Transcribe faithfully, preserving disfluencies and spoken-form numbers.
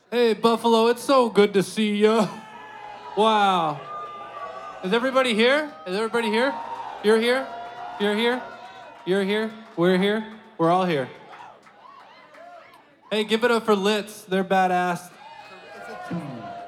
Hey, Buffalo, it's so good to see you. Wow. Is everybody here? Is everybody here? You're here? You're here? You're here? We're here? We're all here. Hey, give it up for Litz. They're badass.